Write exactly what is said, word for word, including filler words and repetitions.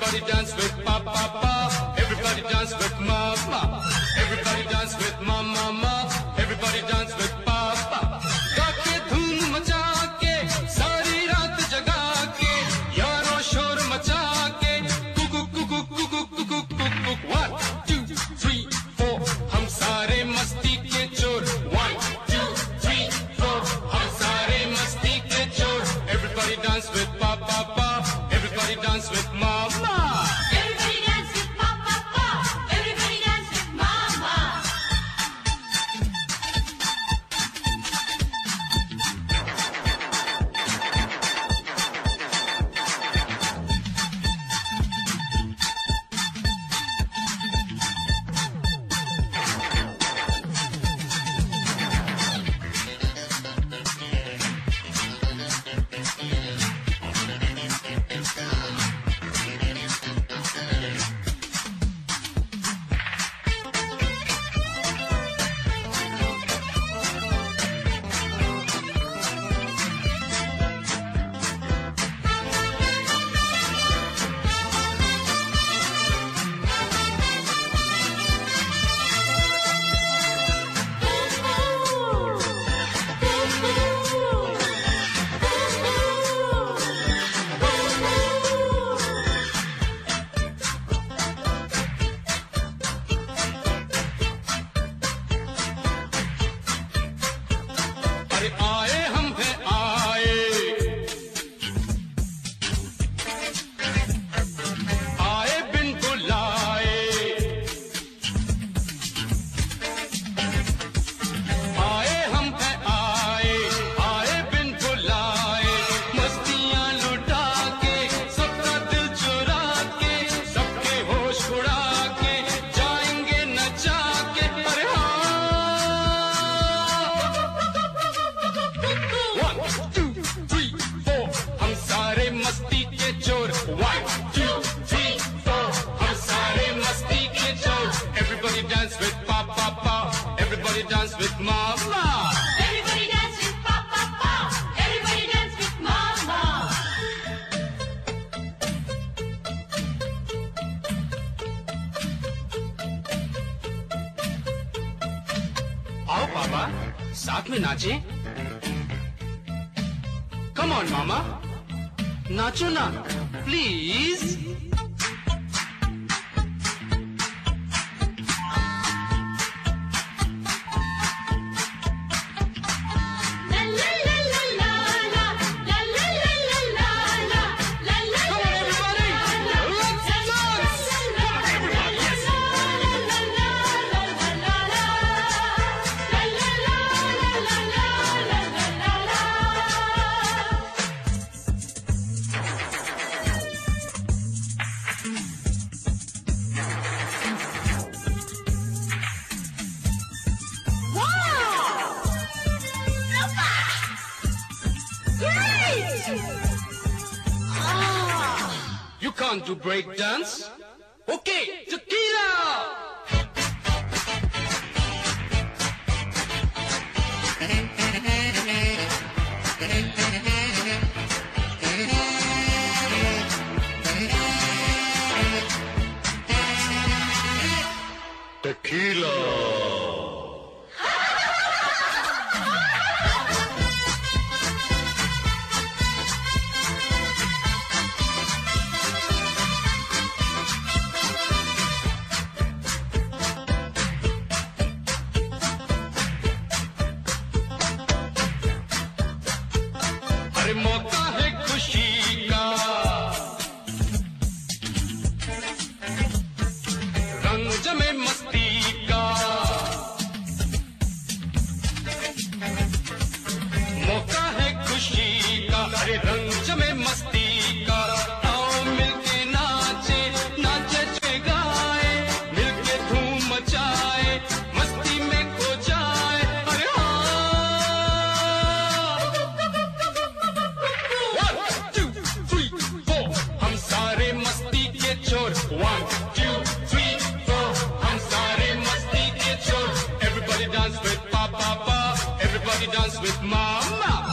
Everybody dance with Papa, Papa. Everybody dance with Mama. Everybody dance with Mama, Mama. Everybody dance with Papa. गाके धूम मचा के सारी रात जगा के यारों शोर मचा के Kuku Kuku Kuku Kuku Kuku one two three four हम सारे मस्ती के चोर one two three four हम सारे मस्ती के चोर. Everybody dance with Papa, Papa. Everybody dance with Mama. Everybody dance with Papa, Papa. Everybody dance with Mama. अरे आए हम हैं आए, आए बिन बुलाए, आए हम हैं आए, आए बिन बुलाए, मस्तियां लुटा के सबका दिल चुरा के सबके होश उड़ा के जाएंगे नचा के. अरे हाँ one two three four हम सारे मस्ती के चोर one two three four हम सारे मस्ती के चोर. Everybody dance with Papa, Papa. Everybody dance with Mama. Everybody dance with Papa, Papa. Everybody dance with Mama. आओ पापा साथ में नाचें. Come on मामा नाचो ना please. La la la la la la la la la la la la la la. Come on everybody, let's dance. Everybody, yes. You can't do break dance? Okay, tequila! Tequila! अरे मौका है खुशी का, रंग जमे मस्ती का, मौका है खुशी का, अरे रंग जमे मस्ती का. आओ मिलके नाचे नाचे चे गाए, मिलके धूम मचाए मस्ती में खो जाए. अरे हाँ one two three four हम सारे मस्ती के चोर one two three four हम सारे मस्ती के चोर. Everybody dance with Papa, Papa. Everybody dance with Mama.